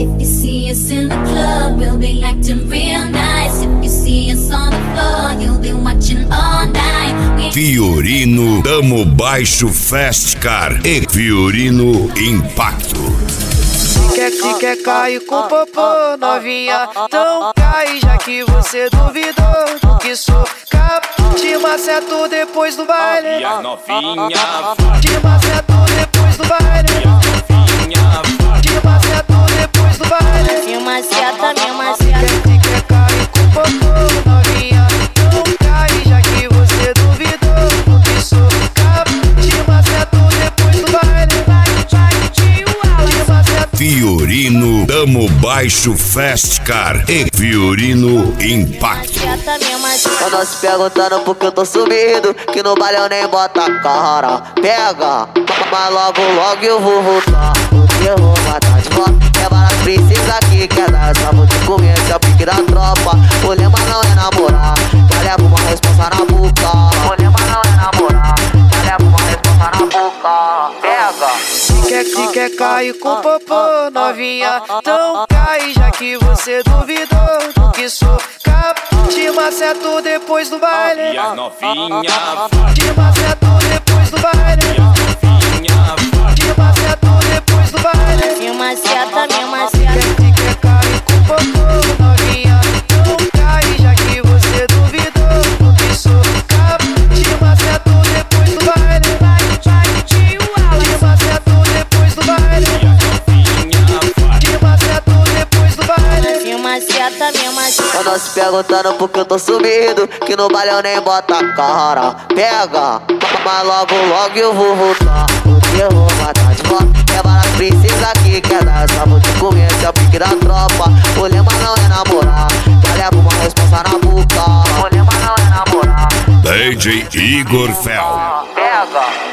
If you see us in the club, we'll be acting real nice. If you see us on the floor, you'll be watching all night. Fiorino Tamo Baixo Fast Car e Fiorino Impacto. Se quer cair com popô, novinha, então cai, já que você duvidou do que sou capaz. Te maceto depois do baile, novinha, te maceto depois do baile, te maceto depois do baile. Me maceta, me maceta. Se quer cair com popô, novinha, então cai, já que você duvidou do que sou capaz. Te maceto depois do baile, Fiorino Tamo Baixo Fast Car e Fiorino Impacto. Andam se perguntando por que eu tô sumido, que no baile eu nem bota a cara. Pega, mas logo eu vou voltar. Porque eu vou matar de volta. Leva as princesas que quer dar essa vou te comer, esse é o pique da tropa. O lema não é namorar, já leva uma responsa na boca. O lema não é namorar, já leva uma responsa na boca. Pega. Se quer cair com popô, novinha, então cai, já que você duvidou do que sou capaz. Te maceto depois do baile, novinha, te maceto depois do baile, te maceto depois do baile. Me maceta, me maceta. Se quer cair com popô, novinha, então cai, já que você duvidou do que sou capaz. Te maceto depois do baile, te maceto depois do baile, te maceto depois do baile. Me maceta, me maceta. Andam se perguntando por que eu tô sumido, que no baile eu nem bota a cara. Pega, mas logo eu vou voltar. Porque eu vou matar de volta. Leva as princesas que quer dar essa vou te comer, esse é o pique da tropa. O lema não é namorar, já leva uma responsa na boca. O lema não é namorar. DJ Igor Fel. Pega.